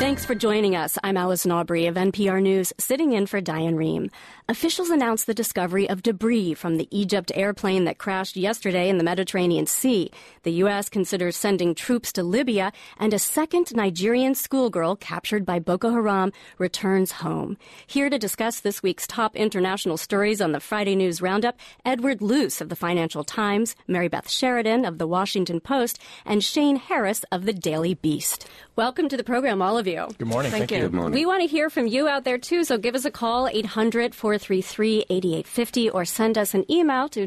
Thanks for joining us. I'm Alison Aubrey of NPR News, sitting in for Diane Rehm. Officials announced the discovery of debris from the Egypt airplane that crashed yesterday in the Mediterranean Sea. The U.S. considers sending troops to Libya, and a second Nigerian schoolgirl captured by Boko Haram returns home. Here to discuss this week's top international stories on the Friday News Roundup, Edward Luce of the Financial Times, Mary Beth Sheridan of the Washington Post, and Shane Harris of the Daily Beast. Welcome to the program, all of you. Good morning. Thank you. Good morning. We want to hear from you out there, too, so give us a call, 800-433-8850, or send us an email to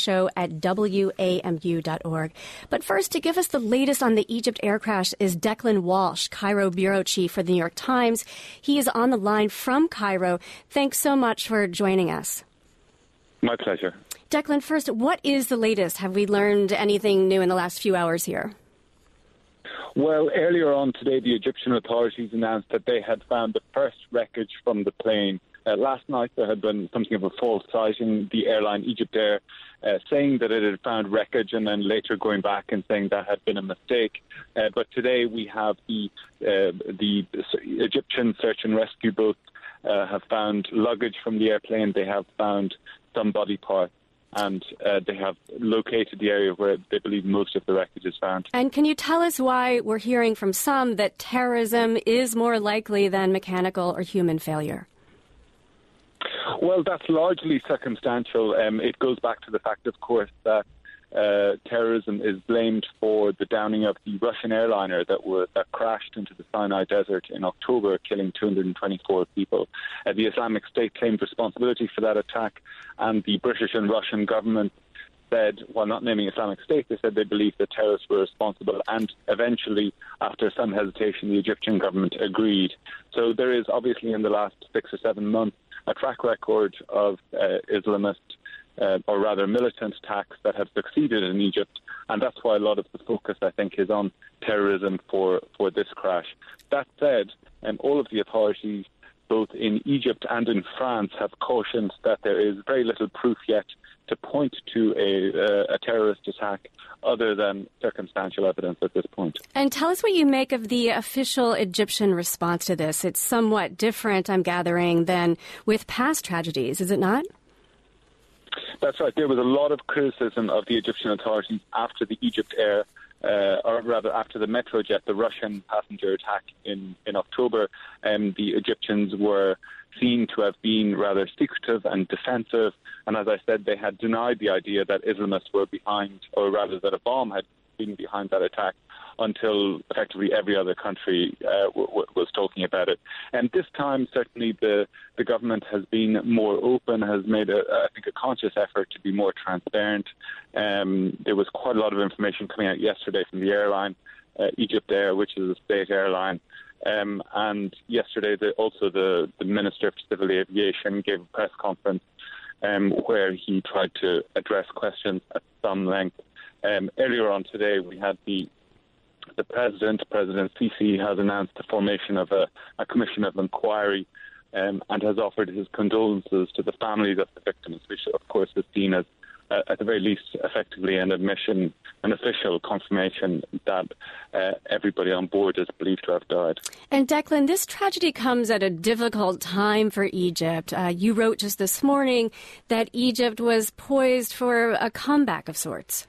drshow@wamu.org. But first, to give us the latest on the Egypt air crash is Declan Walsh, Cairo bureau chief for the New York Times. He is on the line from Cairo. Thanks so much for joining us. My pleasure. Declan, first, what is the latest? Have we learned anything new in the last few hours here? Well, earlier on today, the Egyptian authorities announced that they had found the first wreckage from the plane. Last night, there had been something of a false sighting, the airline Egypt Air, saying that it had found wreckage and then later going back and saying that had been a mistake. But today, we have the Egyptian search and rescue boats have found luggage from the airplane. They have found some body parts. And they have located the area where they believe most of the wreckage is found. And can you tell us why we're hearing from some that terrorism is more likely than mechanical or human failure? Well, that's largely circumstantial. It goes back to the fact, of course, that terrorism is blamed for the downing of the Russian airliner that crashed into the Sinai Desert in October, killing 224 people. The Islamic State claimed responsibility for that attack, and the British and Russian government said, while not naming Islamic State, they said they believed the terrorists were responsible, and eventually, after some hesitation, the Egyptian government agreed. So there is obviously in the last 6 or 7 months a track record of Islamist or rather militant attacks that have succeeded in Egypt, and that's why a lot of the focus, I think, is on terrorism for this crash. That said, all of the authorities, both in Egypt and in France, have cautioned that there is very little proof yet to point to a terrorist attack other than circumstantial evidence at this point. And tell us what you make of the official Egyptian response to this. It's somewhat different, I'm gathering, than with past tragedies, is it not? That's right. There was a lot of criticism of the Egyptian authorities after the Egypt Air, or rather after the Metrojet, the Russian passenger attack in October. The Egyptians were seen to have been rather secretive and defensive. And as I said, they had denied the idea that Islamists were behind, or rather that a bomb had been behind that attack, until effectively every other country was talking about it. And this time, certainly, the government has been more open, has made, I think, a conscious effort to be more transparent. There was quite a lot of information coming out yesterday from the airline, Egypt Air, which is a state airline. And yesterday, the Minister for Civil Aviation gave a press conference where he tried to address questions at some length. Earlier on today, we had the President Sisi, has announced the formation of a commission of inquiry and has offered his condolences to the families of the victims, which, of course, is seen as, at the very least, effectively an admission, an official confirmation that everybody on board is believed to have died. And Declan, this tragedy comes at a difficult time for Egypt. You wrote just this morning that Egypt was poised for a comeback of sorts.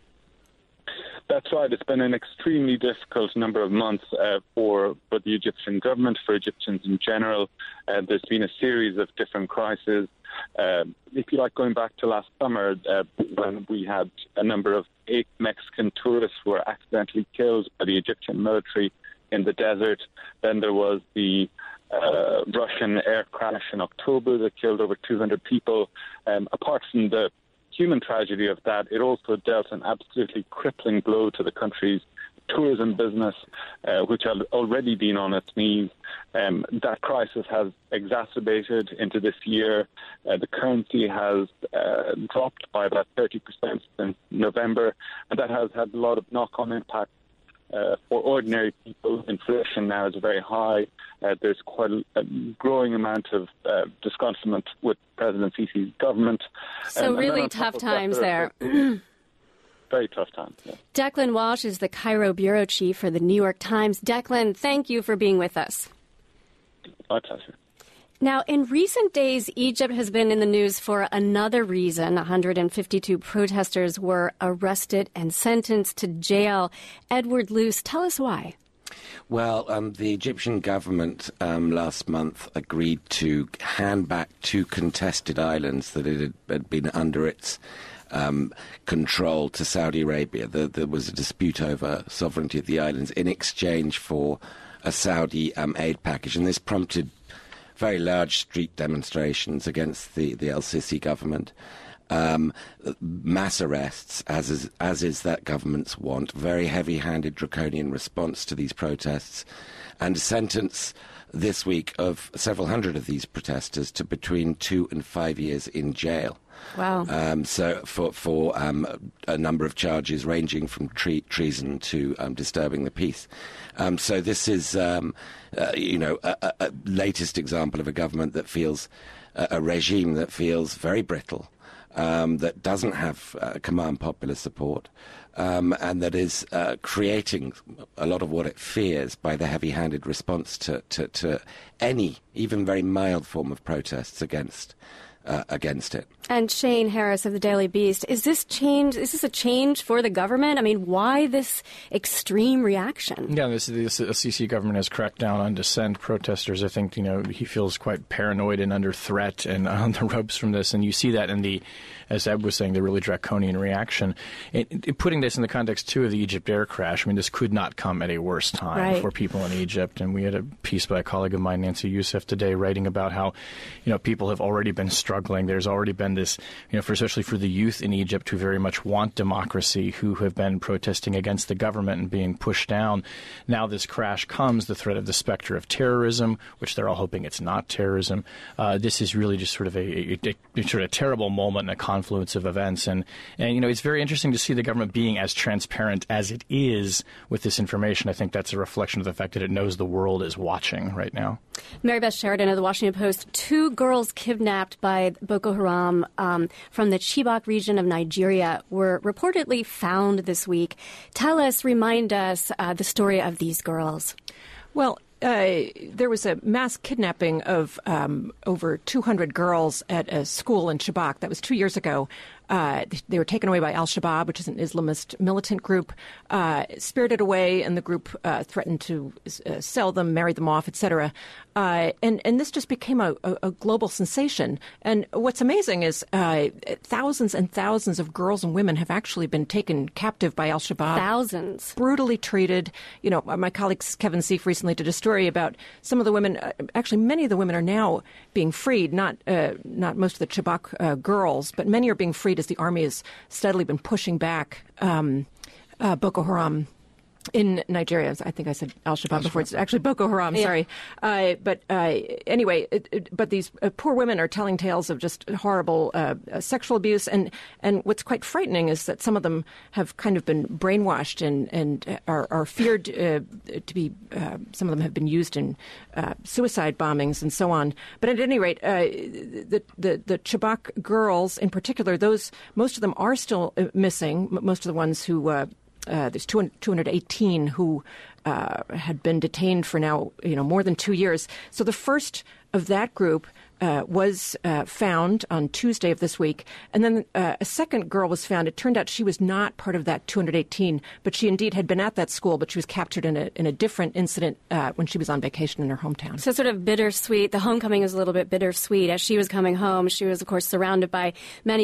That's right. It's been an extremely difficult number of months for the Egyptian government, for Egyptians in general. There's been a series of different crises. If you like, going back to last summer, when we had a number of 8 Mexican tourists who were accidentally killed by the Egyptian military in the desert. Then there was the Russian air crash in October that killed over 200 people. Apart from the human tragedy of that, it also dealt an absolutely crippling blow to the country's tourism business, which had already been on its knees. That crisis has exacerbated into this year. The currency has dropped by about 30% since November, and that has had a lot of knock-on impact for ordinary people. Inflation now is very high. There's quite a growing amount of disgruntlement with President Sisi's government. So really tough times there. very tough time. Yeah. Declan Walsh is the Cairo bureau chief for the New York Times. Declan, thank you for being with us. My pleasure. Now, in recent days, Egypt has been in the news for another reason. 152 protesters were arrested and sentenced to jail. Edward Luce, tell us why. Well, the Egyptian government last month agreed to hand back 2 contested islands that it had been under its control to Saudi Arabia. There was a dispute over sovereignty of the islands in exchange for a Saudi aid package, and this prompted very large street demonstrations against the El-Sisi government. Mass arrests, as is that government's want, very heavy-handed draconian response to these protests, and a sentence this week of several hundred of these protesters to between 2 and 5 years in jail. Wow. So for a number of charges ranging from treason to disturbing the peace. So this is, a latest example of a government that feels, a regime that feels very brittle, that doesn't have command popular support, and that is creating a lot of what it fears by the heavy-handed response to any, even very mild form of protests against it. And Shane Harris of the Daily Beast, is this a change for the government? I mean, why this extreme reaction? Yeah, the Sisi government has cracked down on dissent protesters. I think, he feels quite paranoid and under threat and on the ropes from this. And you see that in the, as Ed was saying, the really draconian reaction. Putting this in the context, too, of the Egypt air crash, I mean, this could not come at a worse time for people in Egypt. And we had a piece by a colleague of mine, Nancy Youssef, today writing about how, people have already been struggling. There's already been this, especially for the youth in Egypt who very much want democracy, who have been protesting against the government and being pushed down. Now this crash comes, the threat of the specter of terrorism, which they're all hoping it's not terrorism. This is really just sort of a terrible moment in a confluence of events. And it's very interesting to see the government being as transparent as it is with this information. I think that's a reflection of the fact that it knows the world is watching right now. Mary Beth Sheridan of the Washington Post, 2 girls kidnapped by Boko Haram from the Chibok region of Nigeria were reportedly found this week. Remind us the story of these girls. Well, there was a mass kidnapping of over 200 girls at a school in Chibok. That was 2 years ago. They were taken away by Al-Shabaab, which is an Islamist militant group, spirited away, and the group threatened to sell them, marry them off, etc. And this just became a global sensation. And what's amazing is thousands and thousands of girls and women have actually been taken captive by Al-Shabaab. Thousands. Brutally treated. My colleague Kevin Seif recently did a story about some of the women. Actually, many of the women are now being freed, not most of the Chibok girls, but many are being freed as the army has steadily been pushing back Boko Haram in Nigeria. I think I said Al-Shabaab before. It's actually Boko Haram, sorry. But anyway, but these poor women are telling tales of just horrible sexual abuse. And what's quite frightening is that some of them have kind of been brainwashed and are feared to be, some of them have been used in suicide bombings and so on. But at any rate, the Chibok girls in particular, most of them are still missing, most of the ones who... there's 218 who had been detained for now, more than 2 years. So the first of that group was found on Tuesday of this week. And then a second girl was found. It turned out she was not part of that 218, but she indeed had been at that school, but she was captured in a different incident when she was on vacation in her hometown. So sort of bittersweet. The homecoming is a little bit bittersweet. As she was coming home, she was, of course, surrounded by many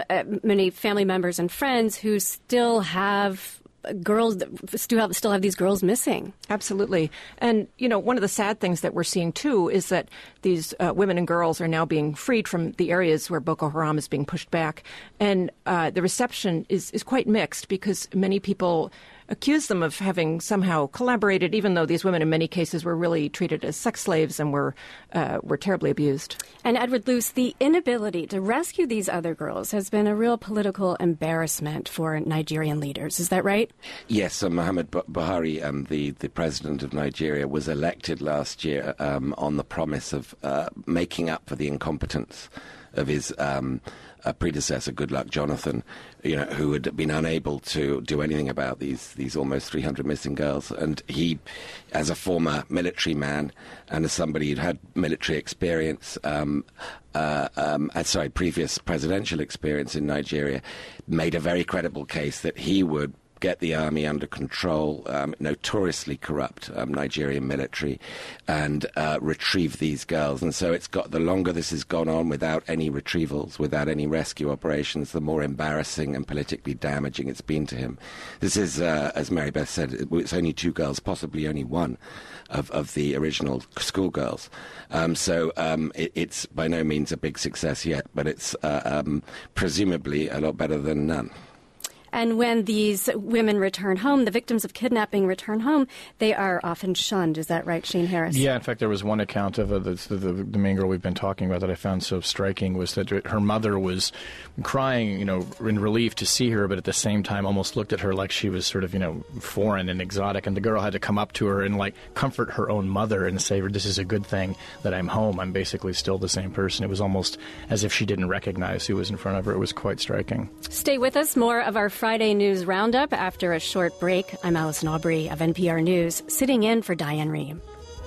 family members and friends who still have girls that still have these girls missing. Absolutely. And, one of the sad things that we're seeing, too, is that these women and girls are now being freed from the areas where Boko Haram is being pushed back. And the reception is quite mixed because many people accuse them of having somehow collaborated, even though these women in many cases were really treated as sex slaves and were terribly abused. And Edward Luce, the inability to rescue these other girls has been a real political embarrassment for Nigerian leaders. Is that right? Yes, Muhammad Buhari, the president of Nigeria, was elected last year on the promise of making up for the incompetence his predecessor, Goodluck Jonathan, who had been unable to do anything about these almost 300 missing girls. And he, as a former military man and as somebody who'd had military experience, previous presidential experience in Nigeria, made a very credible case that he would get the army under control, notoriously corrupt Nigerian military, and retrieve these girls. And so the longer this has gone on without any retrievals, without any rescue operations, the more embarrassing and politically damaging it's been to him. This is, as Mary Beth said, it's only 2 girls, possibly only one of the original schoolgirls. It's by no means a big success yet, but it's presumably a lot better than none. And when these women return home, the victims of kidnapping return home, they are often shunned. Is that right, Shane Harris? Yeah, in fact, there was one account of the main girl we've been talking about that I found so striking, was that her mother was crying, in relief to see her, but at the same time almost looked at her like she was sort of, foreign and exotic. And the girl had to come up to her and, comfort her own mother and say, this is a good thing that I'm home. I'm basically still the same person. It was almost as if she didn't recognize who was in front of her. It was quite striking. Stay with us. More of our Friday News Roundup after a short break. I'm Allison Aubrey of NPR News, sitting in for Diane Rehm.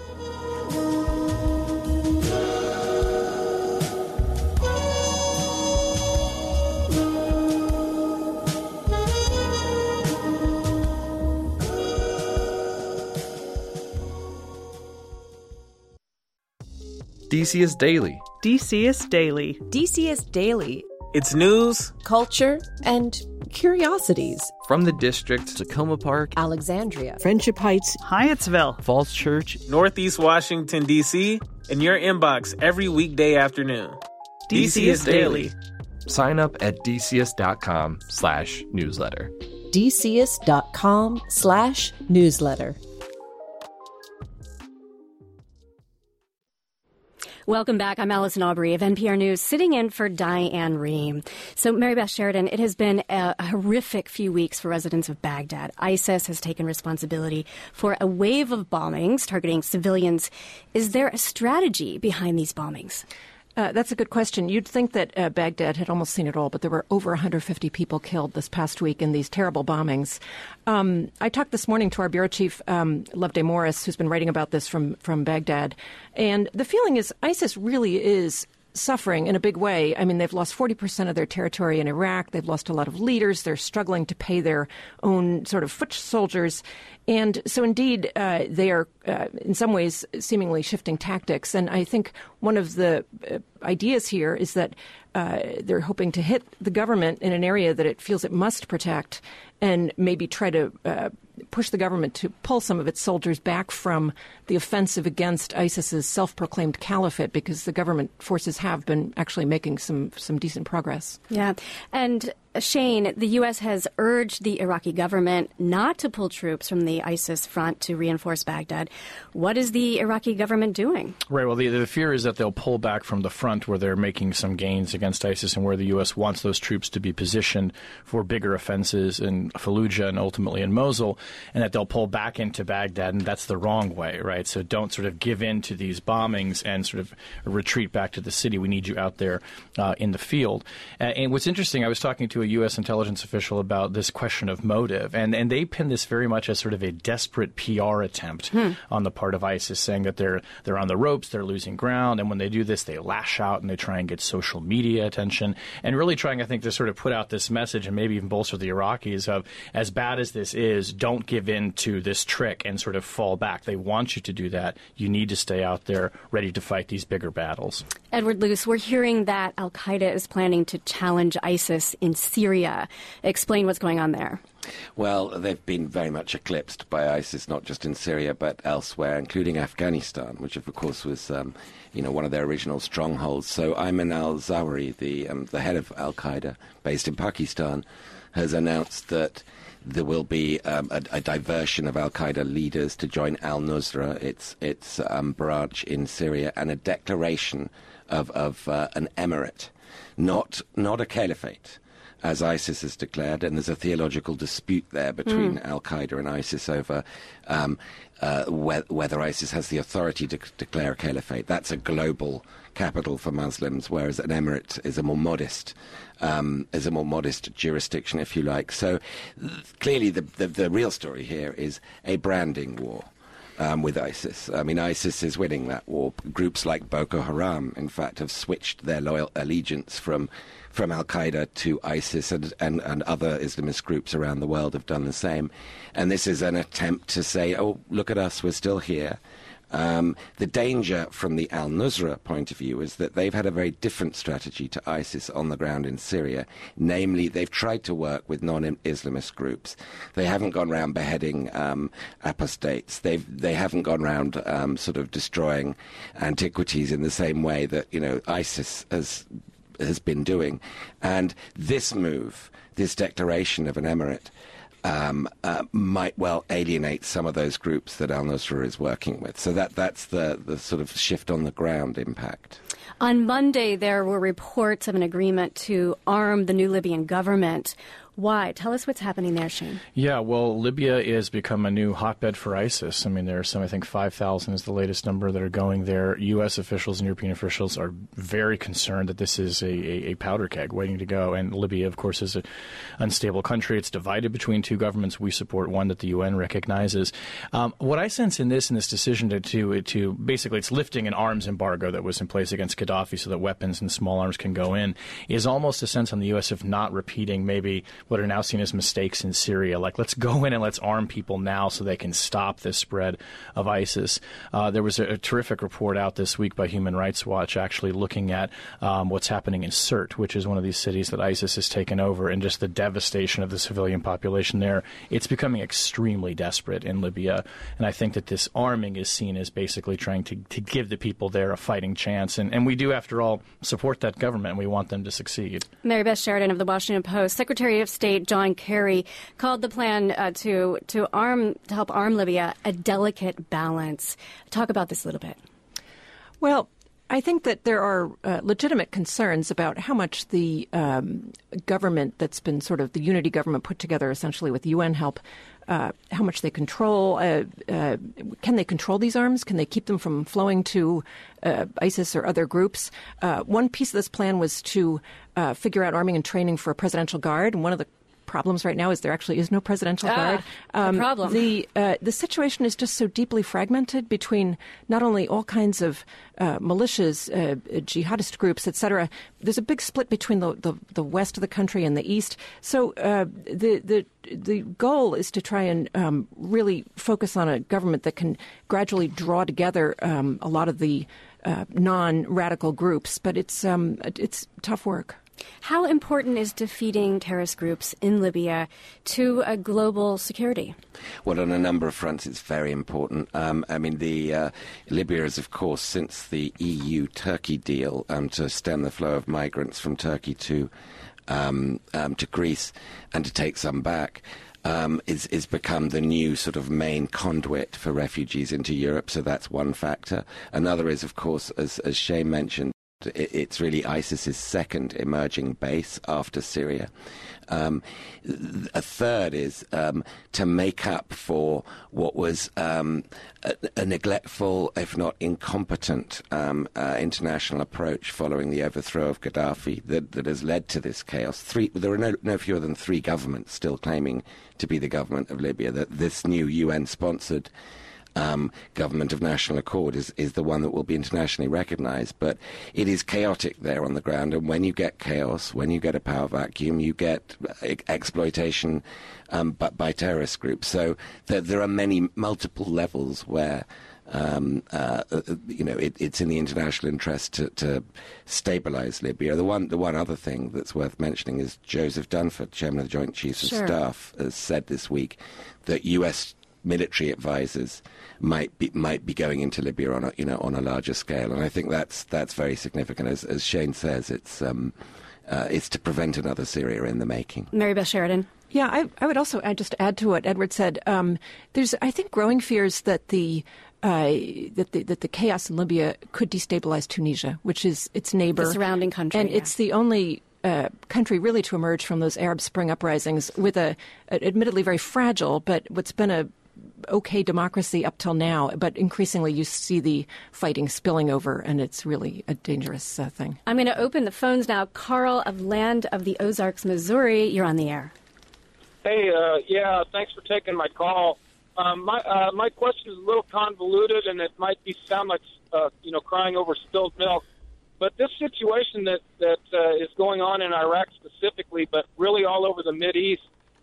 DCist Daily. DCist Daily. DCist Daily. It's news, culture, and curiosities. From the district, Tacoma Park, Alexandria, Friendship Heights, Hyattsville, Falls Church, Northeast Washington, D.C., in your inbox every weekday afternoon. DCist Daily. Sign up at dcis.com/newsletter. dcis.com/newsletter. Welcome back. I'm Allison Aubrey of NPR News, sitting in for Diane Rehm. So, Mary Beth Sheridan, it has been a horrific few weeks for residents of Baghdad. ISIS has taken responsibility for a wave of bombings targeting civilians. Is there a strategy behind these bombings? That's a good question. You'd think that Baghdad had almost seen it all, but there were over 150 people killed this past week in these terrible bombings. I talked this morning to our bureau chief, Loveday Morris, who's been writing about this from Baghdad. And the feeling is ISIS really is suffering in a big way. I mean, they've lost 40% of their territory in Iraq. They've lost a lot of leaders. They're struggling to pay their own sort of foot soldiers. And so, indeed, they are, in some ways, seemingly shifting tactics. And I think one of the ideas here is that they're hoping to hit the government in an area that it feels it must protect and maybe try to push the government to pull some of its soldiers back from the offensive against ISIS's self-proclaimed caliphate, because the government forces have been actually making some decent progress. Yeah. And Shane, the U.S. has urged the Iraqi government not to pull troops from the ISIS front to reinforce Baghdad. What is the Iraqi government doing? Right. Well, the fear is that they'll pull back from the front where they're making some gains against ISIS and where the U.S. wants those troops to be positioned for bigger offenses in Fallujah and ultimately in Mosul, and that they'll pull back into Baghdad, and that's the wrong way, right? So don't sort of give in to these bombings and sort of retreat back to the city. We need you out there in the field. And what's interesting, I was talking to a U.S. intelligence official about this question of motive, and they pin this very much as sort of a desperate PR attempt on the part of ISIS, saying that they're on the ropes, they're losing ground, and when they do this, they lash out and they try and get social media attention, and really trying, I think, to sort of put out this message and maybe even bolster the Iraqis of, as bad as this is, don't give in to this trick and sort of fall back. They want you to do that. You need to stay out there ready to fight these bigger battles. Edward Luce, we're hearing that al-Qaeda is planning to challenge ISIS in Syria. Explain what's going on there. Well, they've been very much eclipsed by ISIS, not just in Syria, but elsewhere, including Afghanistan, which, of course, was one of their original strongholds. So Ayman al-Zawahiri, the head of al-Qaeda, based in Pakistan, has announced that there will be a diversion of al-Qaeda leaders to join al-Nusra, its branch in Syria, and a declaration of an emirate, not a caliphate. as ISIS has declared, and there's a theological dispute there between al-Qaeda and ISIS over whether ISIS has the authority to declare a caliphate. That's a global capital for Muslims, whereas an emirate is a more modest jurisdiction, if you like. So clearly the real story here is a branding war. With ISIS. I mean, ISIS is winning that war. Groups like Boko Haram, in fact, have switched their loyal allegiance from al-Qaeda to ISIS, and other Islamist groups around the world have done the same. And this is an attempt to say, oh, look at us, we're still here. The danger from the al-Nusra point of view is that they've had a very different strategy to ISIS on the ground in Syria. Namely, they've tried to work with non-Islamist groups. They haven't gone around beheading apostates. They haven't gone around sort of destroying antiquities in the same way that, ISIS has been doing. And this move, this declaration of an emirate, might well alienate some of those groups that al-Nusra is working with. So that's the sort of shift on the ground impact. On Monday, there were reports of an agreement to arm the new Libyan government. Why? Tell us what's happening there, Shane. Yeah, well, Libya has become a new hotbed for ISIS. I mean, there are some, I think 5,000 is the latest number that are going there. U.S. officials and European officials are very concerned that this is a powder keg waiting to go. And Libya, of course, is an unstable country. It's divided between two governments. We support one that the UN recognizes. What I sense in this decision to basically, it's lifting an arms embargo that was in place against Gaddafi so that weapons and small arms can go in, is almost a sense on the U.S. of not repeating maybe what are now seen as mistakes in Syria. Like, let's go in and let's arm people now so they can stop this spread of ISIS. There was a terrific report out this week by Human Rights Watch actually looking at what's happening in Sirte, which is one of these cities that ISIS has taken over, and just the devastation of the civilian population there. It's becoming extremely desperate in Libya, and I think that this arming is seen as basically trying to give the people there a fighting chance. And we do, after all, support that government, and we want them to succeed. Mary Beth Sheridan of the Washington Post. Secretary of State John Kerry called the plan to help arm Libya a delicate balance. Talk about this a little bit. Well, I think that there are legitimate concerns about how much the government that's been sort of the unity government put together essentially with UN help, how much they control. Can they control these arms? Can they keep them from flowing to ISIS or other groups? One piece of this plan was to figure out arming and training for a presidential guard, and one of the problems right now is there actually is no presidential guard. Problem. The situation is just so deeply fragmented between not only all kinds of militias, jihadist groups, etc. There's a big split between the west of the country and the east. So the goal is to try and really focus on a government that can gradually draw together a lot of the non-radical groups. But it's tough work. How important is defeating terrorist groups in Libya to a global security? Well, on a number of fronts, it's very important. Libya is, of course, since the EU-Turkey deal to stem the flow of migrants from Turkey to Greece and to take some back, is become the new sort of main conduit for refugees into Europe. So that's one factor. Another is, of course, as Shane mentioned, it's really ISIS's second emerging base after Syria. A third is to make up for what was a neglectful, if not incompetent, international approach following the overthrow of Gaddafi that has led to this chaos. There are no fewer than three governments still claiming to be the government of Libya. That this new UN-sponsored government of national accord is the one that will be internationally recognized. But it is chaotic there on the ground, and when you get chaos, when you get a power vacuum, you get exploitation but by terrorist groups. So there are multiple levels where it's in the international interest to stabilize Libya. The one other thing that's worth mentioning is Joseph Dunford, chairman of the Joint Chiefs of Staff, has said this week that U.S. military advisors might be going into Libya on a larger scale, and I think that's very significant. As Shane says, it's to prevent another Syria in the making. Mary Beth Sheridan. Yeah, I would also just add to what Edward said. There's, I think, growing fears that the chaos in Libya could destabilize Tunisia, which is its neighbor, the surrounding country, and it's the only country really to emerge from those Arab Spring uprisings with a admittedly very fragile, but what's been a okay democracy up till now, but increasingly you see the fighting spilling over, and it's really a dangerous thing. I'm going to open the phones now. Carl of Land of the Ozarks, Missouri, you're on the air. Hey, thanks for taking my call. My question is a little convoluted, and it might sound like crying over spilled milk. But this situation that is going on in Iraq specifically, but really all over the Mideast,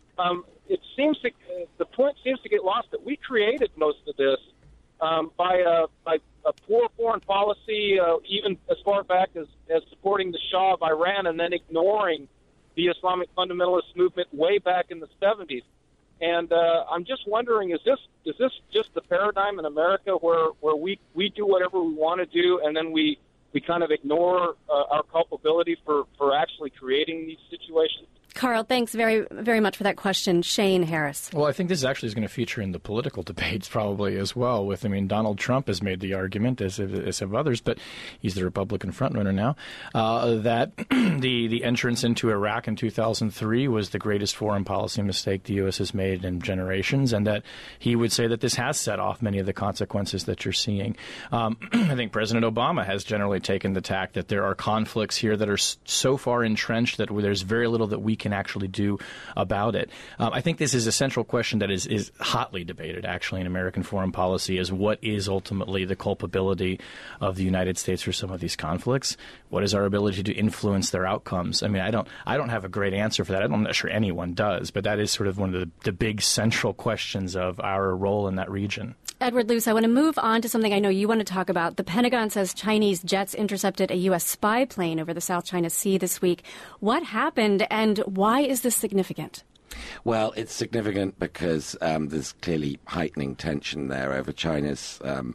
the point seems to get lost that we created most of this by a poor foreign policy, even as far back as supporting the Shah of Iran and then ignoring the Islamic fundamentalist movement way back in the 70s. And I'm just wondering, is this just the paradigm in America where we do whatever we want to do and then we kind of ignore our culpability for actually creating these situations? Carl, thanks very, very much for that question. Shane Harris. Well, I think this actually is going to feature in the political debates probably as well. Donald Trump has made the argument, as have others, but he's the Republican frontrunner now, that the entrance into Iraq in 2003 was the greatest foreign policy mistake the U.S. has made in generations, and that he would say that this has set off many of the consequences that you're seeing. I think President Obama has generally taken the tack that there are conflicts here that are so far entrenched that there's very little that we can actually do about it. I think this is a central question that is hotly debated, actually, in American foreign policy, is what is ultimately the culpability of the United States for some of these conflicts? What is our ability to influence their outcomes? I mean, I don't have a great answer for that. I'm not sure anyone does, but that is sort of one of the big central questions of our role in that region. Edward Luce, I want to move on to something I know you want to talk about. The Pentagon says Chinese jets intercepted a U.S. spy plane over the South China Sea this week. What happened, and why is this significant? Well, it's significant because there's clearly heightening tension there over China's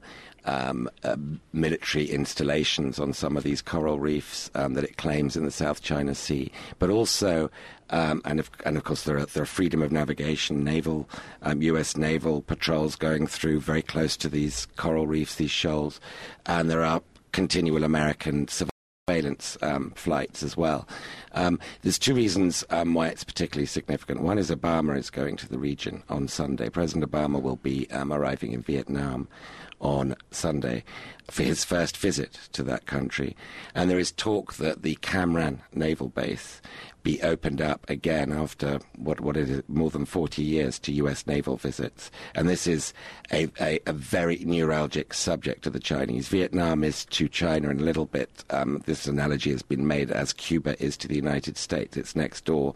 military installations on some of these coral reefs that it claims in the South China Sea, but also, and of course, there are freedom of navigation, U.S. naval patrols going through very close to these coral reefs, these shoals, and there are continual American surveillance flights as well. There's two reasons why it's particularly significant. One is Obama is going to the region on Sunday. President Obama will be arriving in Vietnam on Sunday for his first visit to that country. And there is talk that the Cam Ranh naval base be opened up again after what is it, more than 40 years to U.S. naval visits. And this is a very neuralgic subject to the Chinese. Vietnam is to China in a little bit. This analogy has been made as Cuba is to the United States. It's next door.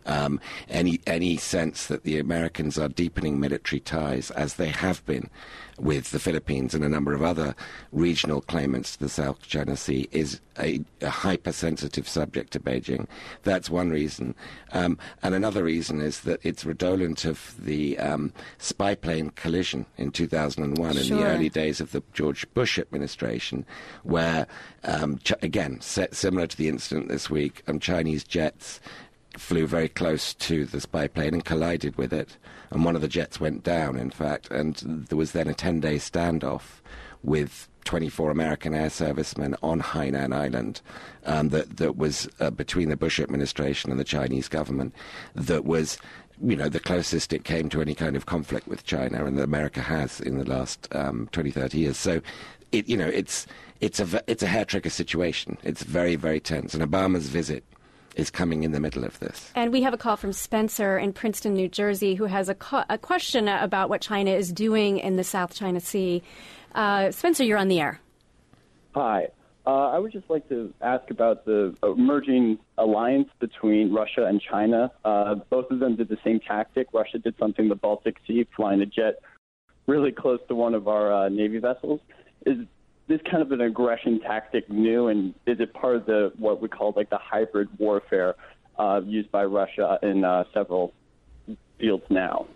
Any sense that the Americans are deepening military ties, as they have been with the Philippines and a number of other regional claimants to the South China Sea, is a hypersensitive subject to Beijing. That's one reason. And another reason is that it's redolent of the spy plane collision in 2001 in the early days of the George Bush administration, where, again, similar to the incident this week, Chinese jets flew very close to the spy plane and collided with it. And one of the jets went down, in fact, and there was then a 10-day standoff with 24 American air servicemen on Hainan Island that was between the Bush administration and the Chinese government, that was, the closest it came to any kind of conflict with China, and that America has in the last 20, 30 years. So, it's a hair-trigger situation. It's very, very tense. And Obama's visit is coming in the middle of this. And we have a call from Spencer in Princeton, New Jersey, who has a question about what China is doing in the South China Sea. Spencer, you're on the air. Hi. I would just like to ask about the emerging alliance between Russia and China. Both of them did the same tactic. Russia did something in the Baltic Sea, flying a jet really close to one of our Navy vessels. Is this kind of an aggression tactic new, and is it part of what we call the hybrid warfare used by Russia in several fields now?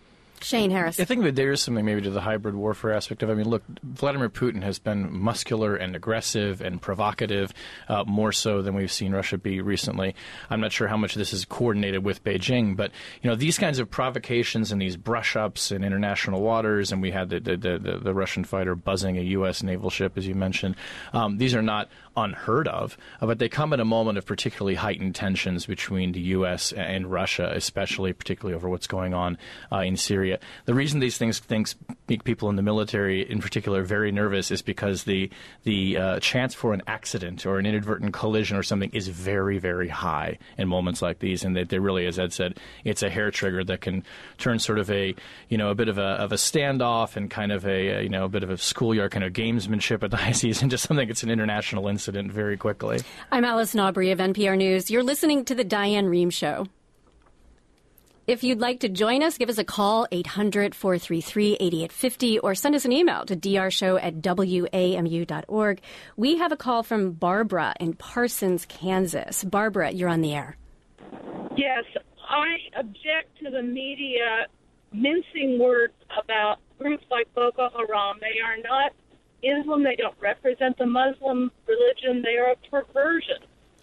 Shane Harris. I think that there is something maybe to the hybrid warfare aspect of it. I mean, look, Vladimir Putin has been muscular and aggressive and provocative, more so than we've seen Russia be recently. I'm not sure how much of this is coordinated with Beijing, but these kinds of provocations and these brush-ups in international waters, and we had the Russian fighter buzzing a U.S. naval ship, as you mentioned. These are not unheard of, but they come at a moment of particularly heightened tensions between the U.S. and Russia, particularly over what's going on in Syria. The reason these things make people in the military, in particular, very nervous is because the chance for an accident or an inadvertent collision or something is very, very high in moments like these, and that they really, as Ed said, it's a hair trigger that can turn sort of a bit of a standoff and kind of a bit of a schoolyard kind of gamesmanship at the high seas into something that's an international incident very quickly. I'm Allison Aubrey of NPR News. You're listening to The Diane Rehm Show. If you'd like to join us, give us a call, 800-433-8850, or send us an email to drshow@wamu.org. We have a call from Barbara in Parsons, Kansas. Barbara, you're on the air. Yes, I object to the media mincing words about groups like Boko Haram. They are not Islam. They don't represent the Muslim religion. They are a perversion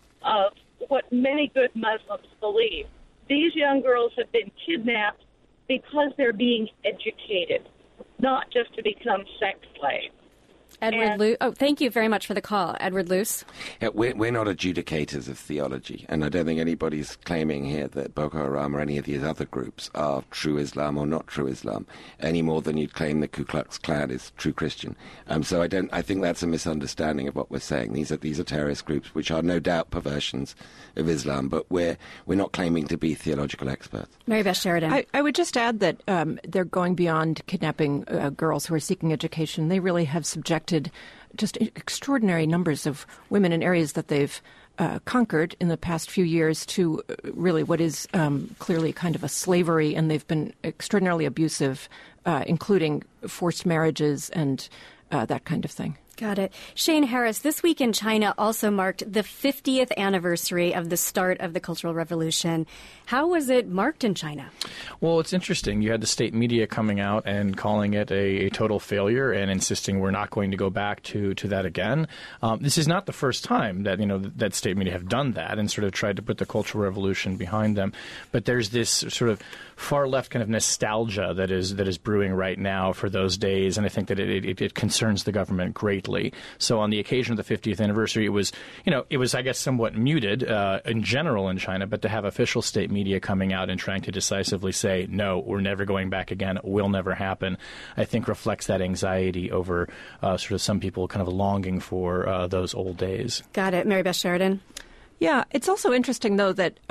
of what many good Muslims believe. These young girls have been kidnapped because they're being educated, not just to become sex slaves. Edward Luce. Oh, thank you very much for the call. Edward Luce. Yeah, we're not adjudicators of theology, and I don't think anybody's claiming here that Boko Haram or any of these other groups are true Islam or not true Islam, any more than you'd claim the Ku Klux Klan is true Christian. So I think that's a misunderstanding of what we're saying. These are terrorist groups, which are no doubt perversions of Islam, but we're not claiming to be theological experts. Mary Beth Sheridan. I would just add that they're going beyond kidnapping girls who are seeking education. They really have subjected just extraordinary numbers of women in areas that they've conquered in the past few years to really what is clearly kind of a slavery, and they've been extraordinarily abusive, including forced marriages and that kind of thing. Got it. Shane Harris, this week in China also marked the 50th anniversary of the start of the Cultural Revolution. How was it marked in China? Well, it's interesting. You had the state media coming out and calling it a total failure and insisting we're not going to go back to that again. This is not the first time that that state media have done that and sort of tried to put the Cultural Revolution behind them. But there's this sort of far left kind of nostalgia that is brewing right now for those days, and I think that it concerns the government greatly. So on the occasion of the 50th anniversary, it was I guess somewhat muted in general in China, but to have official state media coming out and trying to decisively say, no, we're never going back again, it will never happen, I think reflects that anxiety over sort of some people kind of longing for those old days. Got it. Mary Beth Sheridan. Yeah, it's also interesting, though, that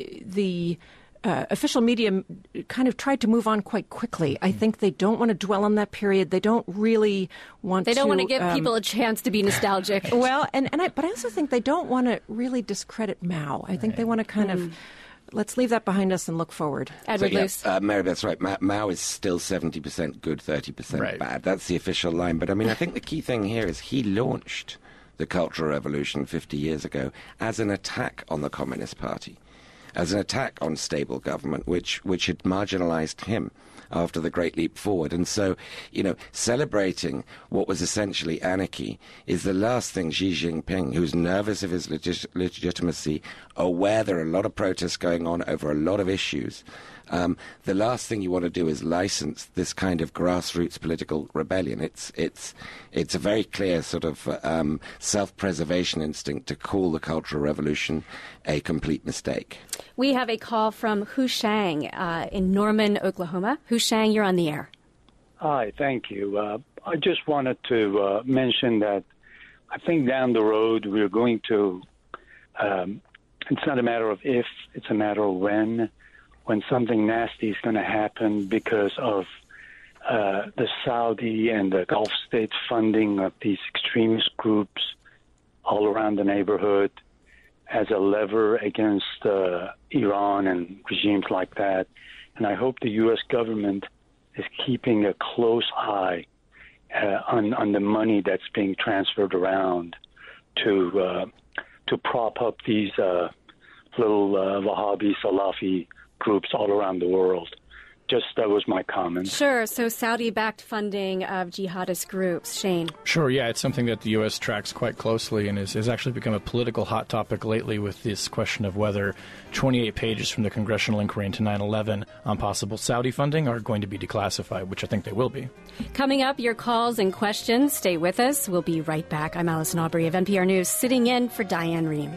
the official media kind of tried to move on quite quickly. I think they don't want to dwell on that period. They don't really want to... They don't want to give people a chance to be nostalgic. Well, but I also think they don't want to really discredit Mao. I think they want to kind of... Let's leave that behind us and look forward. Edward Luce. Mary, that's right. Mao is still 70% good, 30% bad. That's the official line. But, I think the key thing here is he launched the Cultural Revolution 50 years ago as an attack on the Communist Party, as an attack on stable government, which had marginalized him after the Great Leap Forward. And so, celebrating what was essentially anarchy is the last thing Xi Jinping, who's nervous of his legitimacy, aware there are a lot of protests going on over a lot of issues, the last thing you want to do is license this kind of grassroots political rebellion. It's a very clear sort of self-preservation instinct to call the Cultural Revolution a complete mistake. We have a call from Hu Shang in Norman, Oklahoma. Hu Shang, you're on the air. Hi, thank you. I just wanted to mention that I think down the road we're going to, it's not a matter of if, it's a matter of when something nasty is going to happen because of the Saudi and the Gulf states funding of these extremist groups all around the neighborhood as a lever against Iran and regimes like that. And I hope the U.S. government is keeping a close eye on the money that's being transferred around to prop up these little Wahhabi, Salafi groups all around the world. that was my comment. Sure. So Saudi-backed funding of jihadist groups. Shane. Sure, yeah. It's something that the U.S. tracks quite closely and has actually become a political hot topic lately with this question of whether 28 pages from the congressional inquiry into 9/11 on possible Saudi funding are going to be declassified, which I think they will be. Coming up, your calls and questions. Stay with us. We'll be right back. I'm Allison Aubrey of NPR News, sitting in for Diane Rehm.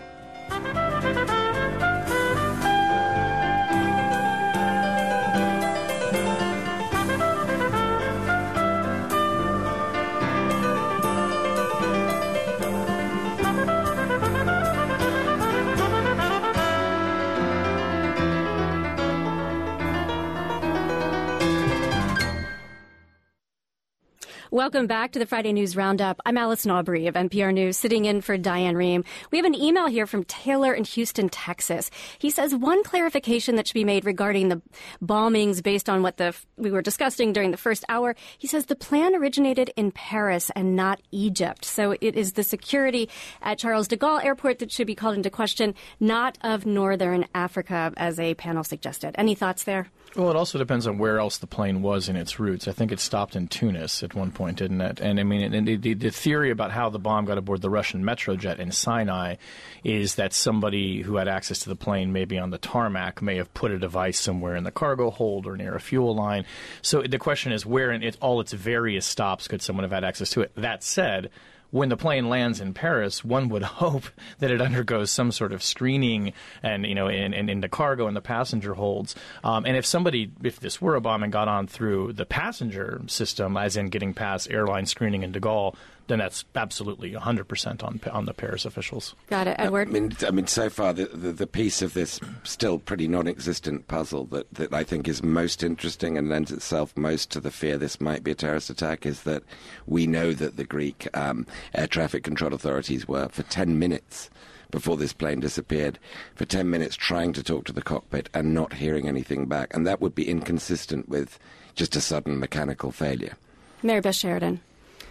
Welcome back to the Friday News Roundup. I'm Allison Aubrey of NPR News, sitting in for Diane Rehm. We have an email here from Taylor in Houston, Texas. He says one clarification that should be made regarding the bombings based on what we were discussing during the first hour. He says the plan originated in Paris and not Egypt. So it is the security at Charles de Gaulle Airport that should be called into question, not of Northern Africa, as a panel suggested. Any thoughts there? Well, it also depends on where else the plane was in its routes. I think it stopped in Tunis at one point, didn't it? And I mean, the theory about how the bomb got aboard the Russian Metrojet in Sinai is that somebody who had access to the plane, maybe on the tarmac, may have put a device somewhere in the cargo hold or near a fuel line. So the question is, where in all its various stops could someone have had access to it? That said, when the plane lands in Paris, one would hope that it undergoes some sort of screening and, in the cargo and the passenger holds. And if this were a bomb and got on through the passenger system, as in getting past airline screening in de Gaulle, then that's absolutely 100% on the Paris officials. Got it, Edward? I mean, so far the piece of this still pretty non-existent puzzle that I think is most interesting and lends itself most to the fear this might be a terrorist attack is that we know that the Greek air traffic control authorities were, for 10 minutes before this plane disappeared, for 10 minutes trying to talk to the cockpit and not hearing anything back. And that would be inconsistent with just a sudden mechanical failure. Mary Beth Sheridan.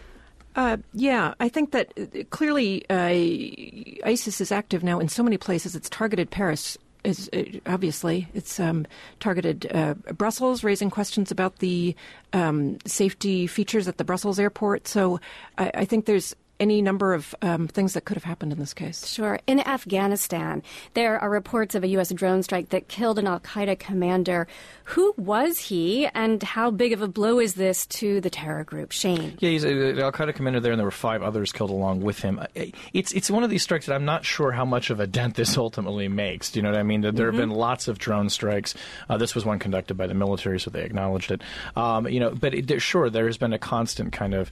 Yeah, I think that clearly ISIS is active now in so many places. It's targeted Paris. Obviously, it's targeted Brussels, raising questions about the safety features at the Brussels airport. So I think there's any number of things that could have happened in this case. Sure. In Afghanistan, there are reports of a U.S. drone strike that killed an al-Qaeda commander. Who was he, and how big of a blow is this to the terror group? Shane. Yeah, he's an al-Qaeda commander there, and there were 5 others killed along with him. It's one of these strikes that I'm not sure how much of a dent this ultimately makes. Do you know what I mean? There have been lots of drone strikes. This was one conducted by the military, so they acknowledged it. But sure, there has been a constant kind of,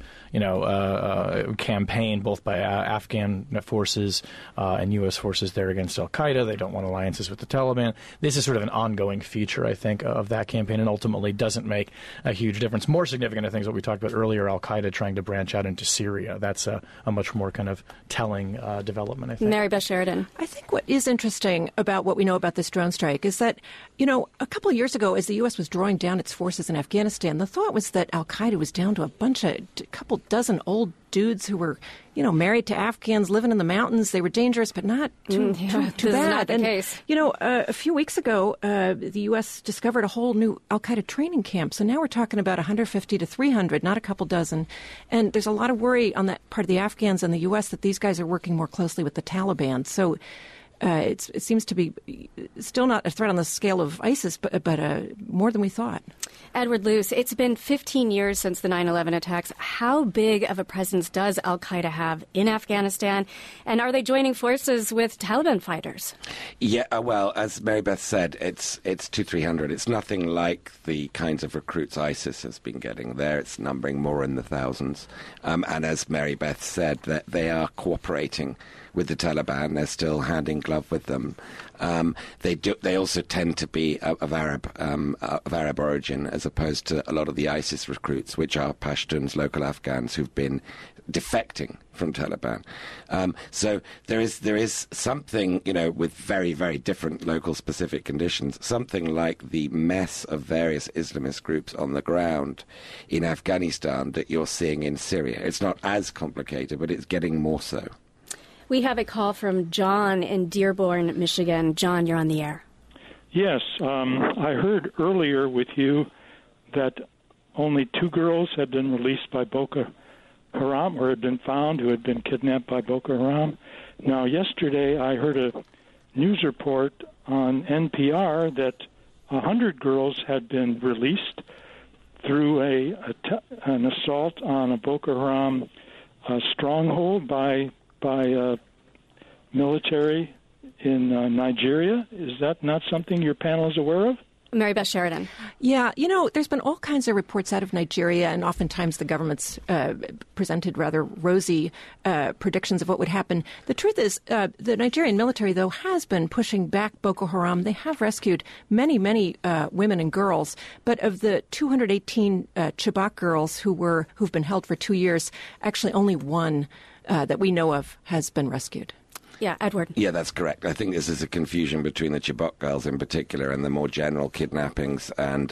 campaign both by Afghan forces and U.S. forces there against al-Qaeda. They don't want alliances with the Taliban. This is sort of an ongoing feature, I think, of that campaign, and ultimately doesn't make a huge difference. More significant, I think, is what we talked about earlier, al-Qaeda trying to branch out into Syria. That's a much more kind of telling development, I think. Mary Beth Sheridan. I think what is interesting about what we know about this drone strike is that, a couple of years ago, as the U.S. was drawing down its forces in Afghanistan, the thought was that al-Qaeda was down to a couple dozen old dudes who were, married to Afghans living in the mountains. They were dangerous, but not too bad. This is not the case. A few weeks ago, the U.S. discovered a whole new al-Qaeda training camp. So now we're talking about 150 to 300, not a couple dozen. And there's a lot of worry on that part of the Afghans and the U.S. that these guys are working more closely with the Taliban. So it seems to be still not a threat on the scale of ISIS, but more than we thought. Edward Luce, it's been 15 years since the 9/11 attacks. How big of a presence does al-Qaeda have in Afghanistan? And are they joining forces with Taliban fighters? Yeah, well, as Mary Beth said, it's 200-300. It's nothing like the kinds of recruits ISIS has been getting there. It's numbering more in the thousands. And as Mary Beth said, that they are cooperating with the Taliban. They're still hand in glove with them. They also tend to be of Arab origin, as opposed to a lot of the ISIS recruits, which are Pashtuns, local Afghans who've been defecting from Taliban. So there is something, with very, very different local specific conditions, something like the mess of various Islamist groups on the ground in Afghanistan that you're seeing in Syria. It's not as complicated, but it's getting more so. We have a call from John in Dearborn, Michigan. John, you're on the air. Yes, I heard earlier with you that only 2 girls had been released by Boko Haram, or had been found who had been kidnapped by Boko Haram. Now, yesterday I heard a news report on NPR that 100 girls had been released through an assault on a Boko Haram stronghold by military in Nigeria. Is that not something your panel is aware of? Mary Beth Sheridan. Yeah, there's been all kinds of reports out of Nigeria, and oftentimes the government's presented rather rosy predictions of what would happen. The truth is, the Nigerian military, though, has been pushing back Boko Haram. They have rescued many, many women and girls, but of the 218 Chibok girls who've been held for 2 years, actually only one that we know of has been rescued. Yeah, Edward. Yeah, that's correct. I think this is a confusion between the Chibok girls in particular and the more general kidnappings and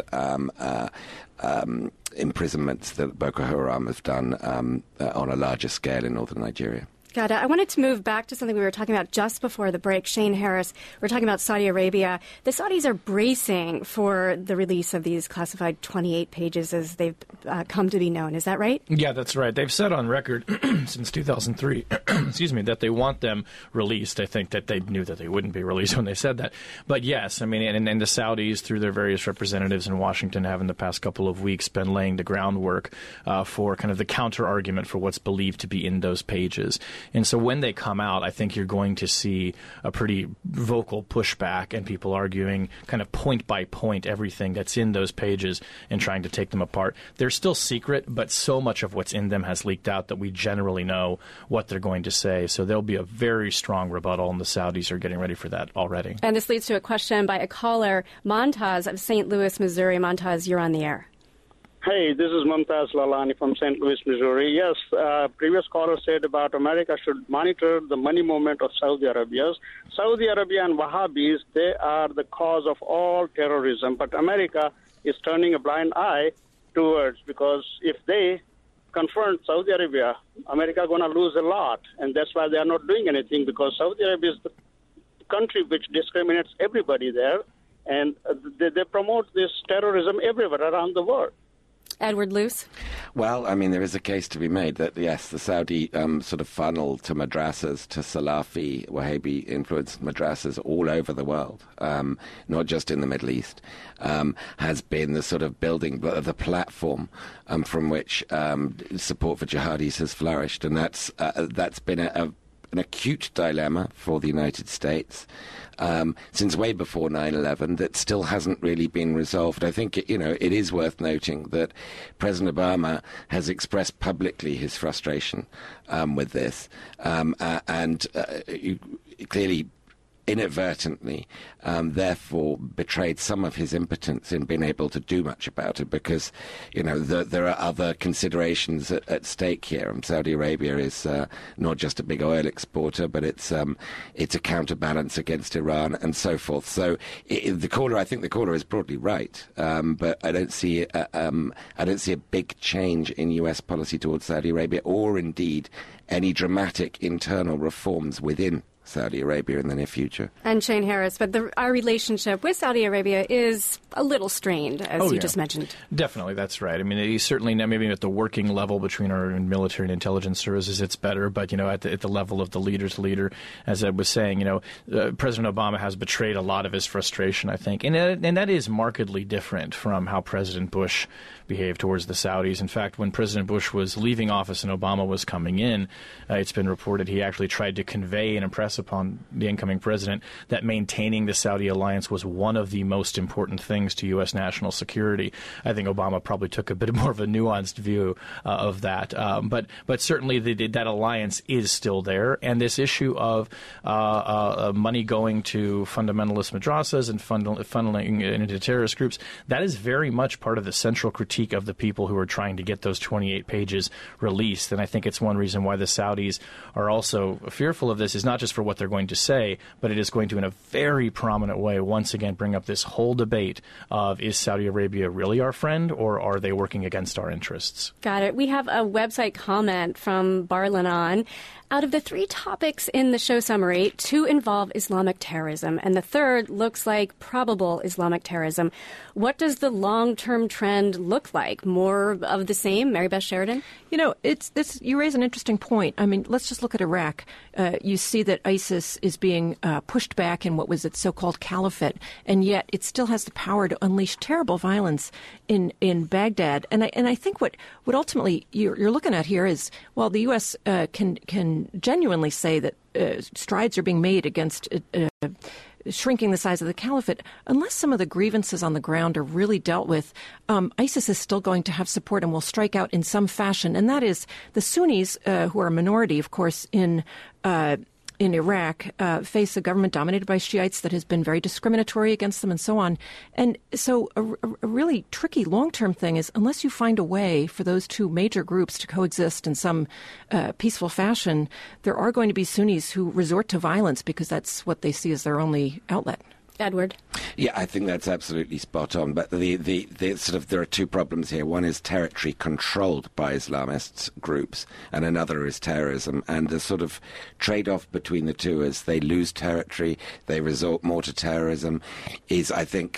imprisonments that Boko Haram have done on a larger scale in northern Nigeria. Got it. I wanted to move back to something we were talking about just before the break. Shane Harris, we're talking about Saudi Arabia. The Saudis are bracing for the release of these classified 28 pages as they've come to be known. Is that right? Yeah, that's right. They've said on record since 2003, that they want them released. I think that they knew that they wouldn't be released when they said that. But yes, I mean, and the Saudis, through their various representatives in Washington, have in the past couple of weeks been laying the groundwork for kind of the counter-argument for what's believed to be in those pages. And so when they come out, I think you're going to see a pretty vocal pushback and people arguing kind of point by point everything that's in those pages and trying to take them apart. They're still secret, but so much of what's in them has leaked out that we generally know what they're going to say. So there'll be a very strong rebuttal, and the Saudis are getting ready for that already. And this leads to a question by a caller, Montaz of St. Louis, Missouri. Montaz, you're on the air. Hey, this is Mumtaz Lalani from St. Louis, Missouri. Yes, previous caller said about America should monitor the money movement of Saudi Arabia. Saudi Arabia and Wahhabis, they are the cause of all terrorism, but America is turning a blind eye towards, because if they confront Saudi Arabia, America going to lose a lot, and that's why they are not doing anything, because Saudi Arabia is the country which discriminates everybody there, and they promote this terrorism everywhere around the world. Edward Luce? Well, I mean, there is a case to be made that, yes, the Saudi sort of funnel to madrasas, to Salafi, Wahhabi-influenced madrasas all over the world, not just in the Middle East, has been the sort of building, the platform from which support for jihadis has flourished. And that's been an acute dilemma for the United States since way before 9/11 that still hasn't really been resolved. I think, it is worth noting that President Obama has expressed publicly his frustration with this, and clearly inadvertently, therefore betrayed some of his impotence in being able to do much about it, because, there are other considerations at stake here. Saudi Arabia is not just a big oil exporter, but it's a counterbalance against Iran and so forth. So I think the caller is broadly right, but I don't see a big change in U.S. policy towards Saudi Arabia, or indeed any dramatic internal reforms within Saudi Arabia in the near future. And Shane Harris, but our relationship with Saudi Arabia is a little strained, as you just mentioned. Definitely, that's right. I mean, it's certainly not, maybe at the working level between our military and intelligence services, it's better, but, at the level of the leader's leader, as Ed was saying, President Obama has betrayed a lot of his frustration, I think. And that is markedly different from how President Bush behaved towards the Saudis. In fact, when President Bush was leaving office and Obama was coming in, it's been reported he actually tried to convey and impress upon the incoming president that maintaining the Saudi alliance was one of the most important things to U.S. national security. I think Obama probably took a bit more of a nuanced view of that. But certainly that alliance is still there. And this issue of money going to fundamentalist madrasas and funneling into terrorist groups, that is very much part of the central critique of the people who are trying to get those 28 pages released. And I think it's one reason why the Saudis are also fearful of this, is not just for what they're going to say, but it is going to, in a very prominent way, once again bring up this whole debate of, is Saudi Arabia really our friend, or are they working against our interests? Got it. We have a website comment from Barlanan. Out of the 3 topics in the show summary, 2 involve Islamic terrorism, and the third looks like probable Islamic terrorism. What does the long-term trend look like? More of the same? Mary Beth Sheridan? You know, you raise an interesting point. I mean, let's just look at Iraq. You see that ISIS is being pushed back in what was its so-called caliphate, and yet it still has the power to unleash terrible violence in Baghdad. And I think what ultimately you're looking at here is, while the U.S. can genuinely say that strides are being made against shrinking the size of the caliphate, unless some of the grievances on the ground are really dealt with, ISIS is still going to have support and will strike out in some fashion. And that is the Sunnis, who are a minority, of course, in Iraq, face a government dominated by Shiites that has been very discriminatory against them and so on. And so a really tricky long-term thing is, unless you find a way for those 2 major groups to coexist in some peaceful fashion, there are going to be Sunnis who resort to violence because that's what they see as their only outlet. Edward? Yeah, I think that's absolutely spot on. But there are 2 problems here. One is territory controlled by Islamist groups, and another is terrorism. And the sort of trade-off between the 2 is they lose territory, they resort more to terrorism. Is, I think,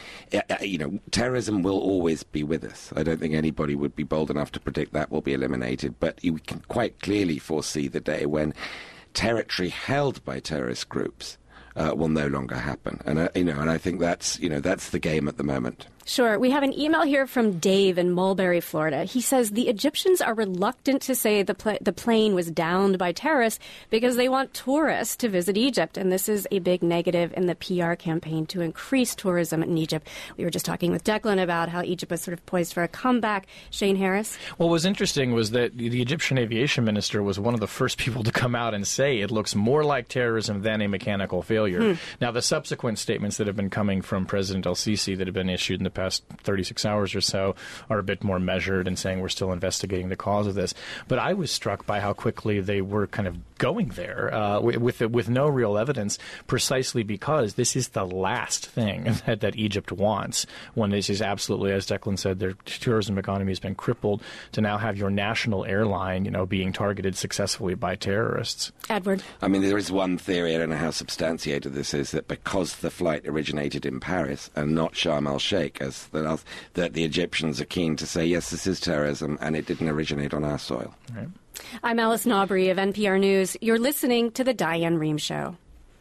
terrorism will always be with us. I don't think anybody would be bold enough to predict that will be eliminated. But you can quite clearly foresee the day when territory held by terrorist groups will no longer happen, and I think that's the game at the moment. Sure. We have an email here from Dave in Mulberry, Florida. He says the Egyptians are reluctant to say the plane was downed by terrorists because they want tourists to visit Egypt. And this is a big negative in the PR campaign to increase tourism in Egypt. We were just talking with Declan about how Egypt was sort of poised for a comeback. Shane Harris? Well, what was interesting was that the Egyptian aviation minister was one of the first people to come out and say it looks more like terrorism than a mechanical failure. Now, the subsequent statements that have been coming from President el-Sisi that have been issued in the past 36 hours or so are a bit more measured and saying we're still investigating the cause of this. But I was struck by how quickly they were kind of going there with no real evidence, precisely because this is the last thing that Egypt wants, when this is absolutely, as Declan said, their tourism economy has been crippled, to now have your national airline, being targeted successfurly by terrorists. Edward? I mean, there is one theory, I don't know how substantiated this is, that because the flight originated in Paris and not Sharm el-Sheikh, that the Egyptians are keen to say, yes, this is terrorism, and it didn't originate on our soil. Right. I'm Alison Aubrey of NPR News. You're listening to The Diane Rehm Show.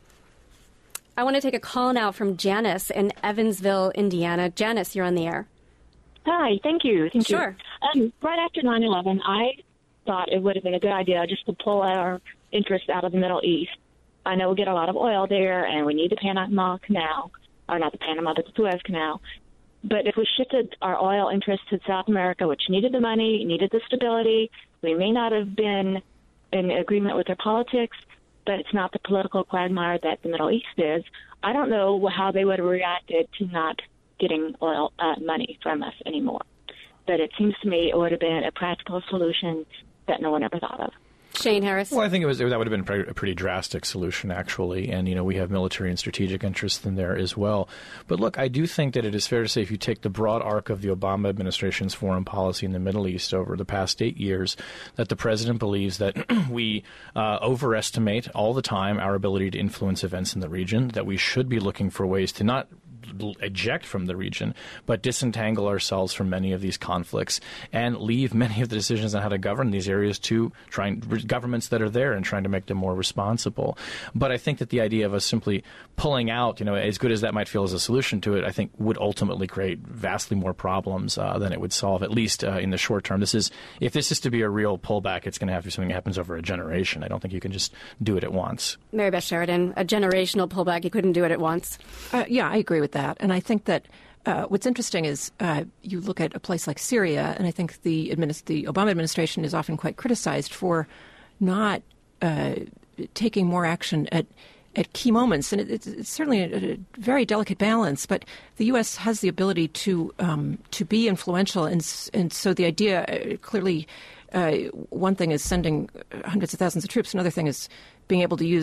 I want to take a call now from Janice in Evansville, Indiana. Janice, you're on the air. Hi, thank you. Sure. Right after 9/11, I thought it would have been a good idea just to pull our interests out of the Middle East. I know we get a lot of oil there, and we need the Panama Canal, or not the Panama, but the Suez Canal. But if we shifted our oil interests to South America, which needed the money, needed the stability, we may not have been in agreement with their politics, but it's not the political quagmire that the Middle East is. I don't know how they would have reacted to not getting oil money from us anymore. But it seems to me it would have been a practical solution that no one ever thought of. Shane Harris? Well, I think that would have been a pretty drastic solution, actually. And, we have military and strategic interests in there as well. But look, I do think that it is fair to say, if you take the broad arc of the Obama administration's foreign policy in the Middle East over the past 8 years, that the president believes that we overestimate all the time our ability to influence events in the region, that we should be looking for ways to not eject from the region, but disentangle ourselves from many of these conflicts and leave many of the decisions on how to govern these areas to governments that are there and trying to make them more responsible. But I think that the idea of us simply pulling out, as good as that might feel as a solution to it, I think would ultimately create vastly more problems than it would solve, at least in the short term. If this is to be a real pullback, it's going to have to be something that happens over a generation. I don't think you can just do it at once. Mary Beth Sheridan, a generational pullback. You couldn't do it at once. Yeah, I agree with that. And I think that what's interesting is you look at a place like Syria, and I think the Obama administration is often quite criticized for not taking more action at key moments. And it's certainly a very delicate balance, but the U.S. has the ability to be influential. And so the idea, clearly, one thing is sending hundreds of thousands of troops. Another thing is being able to use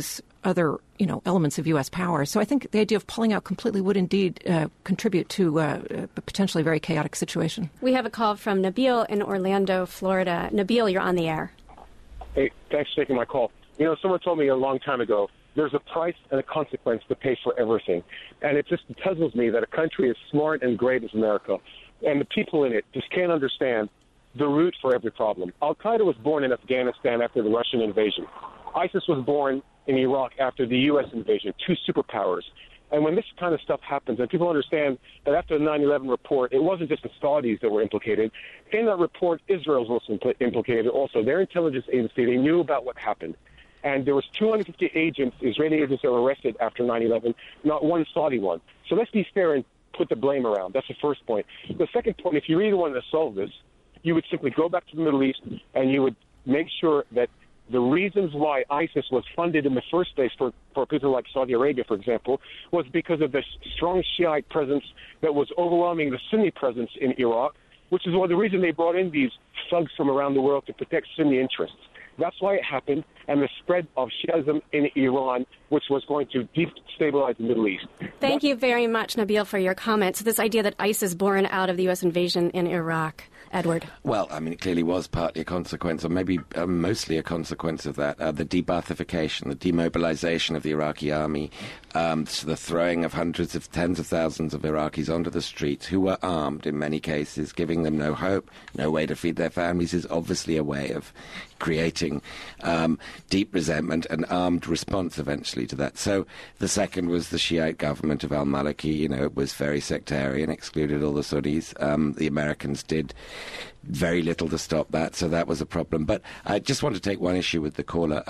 other elements of U.S. power. So I think the idea of pulling out completely would indeed contribute to a potentially very chaotic situation. We have a call from Nabil in Orlando, Florida. Nabil, you're on the air. Hey, thanks for taking my call. Someone told me a long time ago, there's a price and a consequence to pay for everything. And it just puzzles me that a country as smart and great as America and the people in it just can't understand the root for every problem. Al-Qaeda was born in Afghanistan after the Russian invasion. ISIS was born in Iraq after the U.S. invasion, two superpowers. And when this kind of stuff happens, and people understand that after the 9/11 report, it wasn't just the Saudis that were implicated. In that report, Israel was also implicated also. Their intelligence agency, they knew about what happened. And there was 250 agents, Israeli agents, that were arrested after 9/11, not one Saudi one. So let's be fair and put the blame around. That's the first point. The second point, if you really wanted to solve this, you would simply go back to the Middle East and you would make sure that the reasons why ISIS was funded in the first place for people like Saudi Arabia, for example, was because of the strong Shiite presence that was overwhelming the Sunni presence in Iraq, which is one of the reasons they brought in these thugs from around the world to protect Sunni interests. That's why it happened, and the spread of Shiism in Iran, which was going to destabilize the Middle East. Thank you very much, Nabil, for your comments. This idea that ISIS born out of the U.S. invasion in Iraq. Edward. Well, I mean, it clearly was partly a consequence, or maybe mostly a consequence of that. The de-Baathification, the demobilization of the Iraqi army, the throwing of hundreds of tens of thousands of Iraqis onto the streets who were armed in many cases, giving them no hope, no way to feed their families, is obviously a way of creating deep resentment and armed response eventually to that. So the second was the Shiite government of al-Maliki. It was very sectarian, excluded all the Sunnis. The Americans did very little to stop that, so that was a problem. But I just want to take one issue with the caller.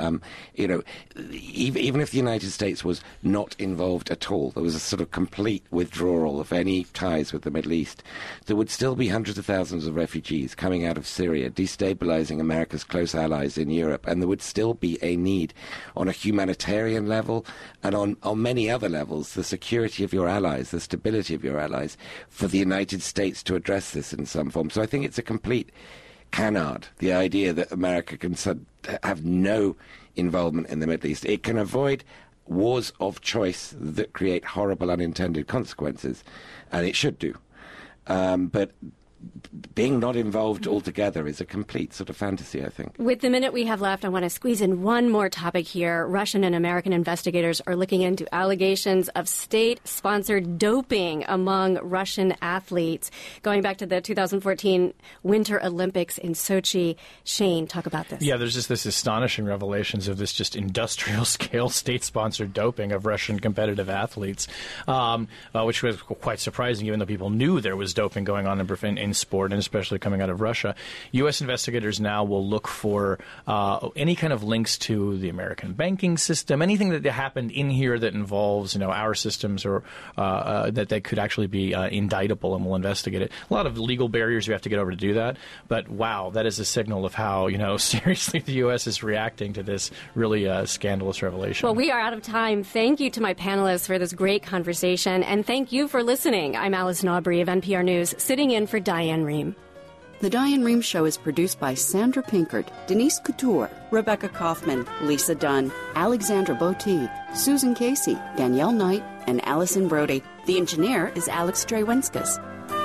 Even if the United States was not involved at all, there was a sort of complete withdrawal of any ties with the Middle East, there would still be hundreds of thousands of refugees coming out of Syria, destabilizing America's close allies in Europe, and there would still be a need on a humanitarian level and on many other levels, the security of your allies, the stability of your allies, for the United States to address this in some form. So I think it's a complete canard, the idea that America can have no involvement in the Middle East. It can avoid wars of choice that create horrible unintended consequences, and it should do. But being not involved altogether is a complete sort of fantasy, I think. With the minute we have left, I want to squeeze in one more topic here. Russian and American investigators are looking into allegations of state-sponsored doping among Russian athletes. Going back to the 2014 Winter Olympics in Sochi. Shane, talk about this. Yeah, there's just this astonishing revelations of this just industrial-scale state-sponsored doping of Russian competitive athletes, which was quite surprising, even though people knew there was doping going on in sport, and especially coming out of Russia. U.S. investigators now will look for any kind of links to the American banking system, anything that happened in here that involves, our systems, or that they could actually be indictable, and we'll investigate it. A lot of legal barriers you have to get over to do that, but wow, that is a signal of how, seriously the U.S. is reacting to this really scandalous revelation. Well, we are out of time. Thank you to my panelists for this great conversation, and thank you for listening. I'm Allison Aubrey of NPR News, sitting in for Diane Rehm. The Diane Rehm Show is produced by Sandra Pinkert, Denise Couture, Rebecca Kaufman, Lisa Dunn, Alexandra Botti, Susan Casey, Danielle Knight, and Allison Brody. The engineer is Alex Drewenskas.